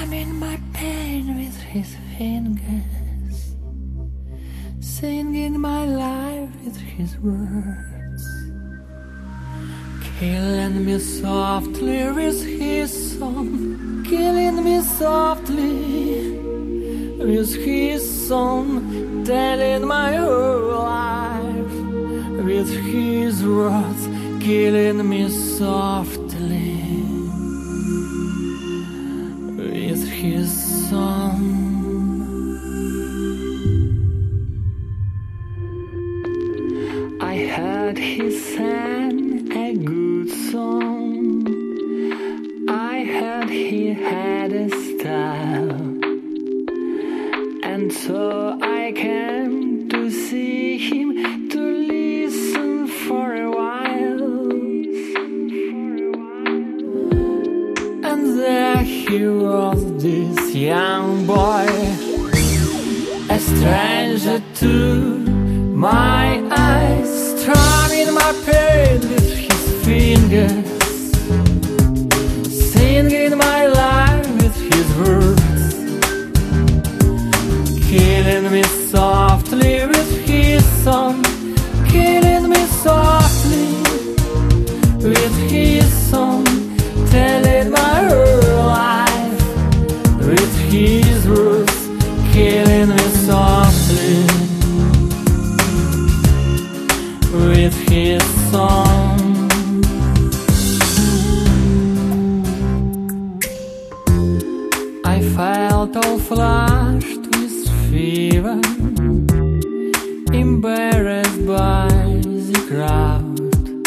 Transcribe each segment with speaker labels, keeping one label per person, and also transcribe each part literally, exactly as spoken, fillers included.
Speaker 1: strumming my pain with his fingers, singing my life with his words, killing me softly with his song, killing me softly with his song, telling my whole life with his words, killing me softly with his song. I heard he sang a good song, I heard he had a style, and so I came to see him, to listen for a while. And there he was, this young boy, a stranger to my eyes, strumming my pain with his fingers, singing my life with his words, killing me softly with his song, killing me softly with his song, telling my whole life with his words, killing me softly with his song. I felt all flushed with fever, embarrassed by the crowd.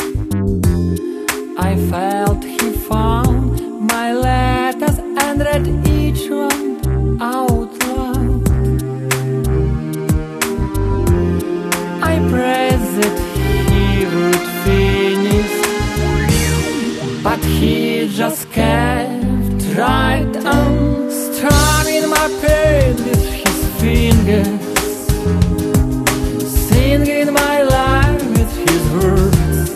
Speaker 1: I felt he found my letters and read each one out loud. I prayed that he would finish, but he just kept right on, strumming my pain with his fingers, singing my life with his words,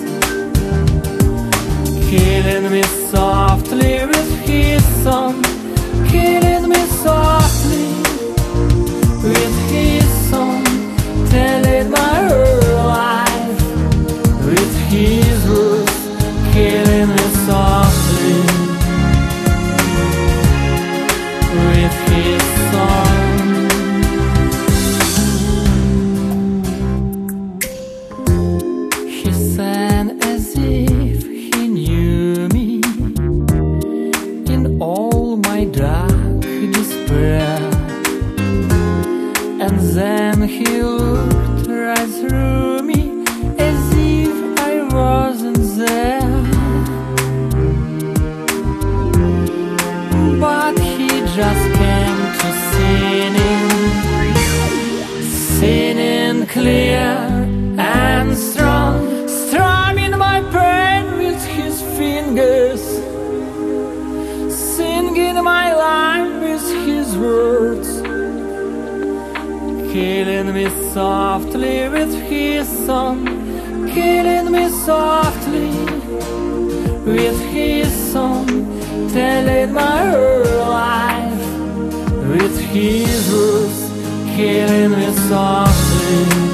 Speaker 1: killing me softly with his song, killing me softly with his song, telling my whole life with his words, killing me softly with his song. He sang as if he knew me in all my dark despair, and then he looked right through me as if I wasn't there. But he just came to singing, singing clear and strong, strumming my pain with his fingers, singing my life with his words, killing me softly with his song, killing me softly with his song, telling my whole life with his words, killing me softly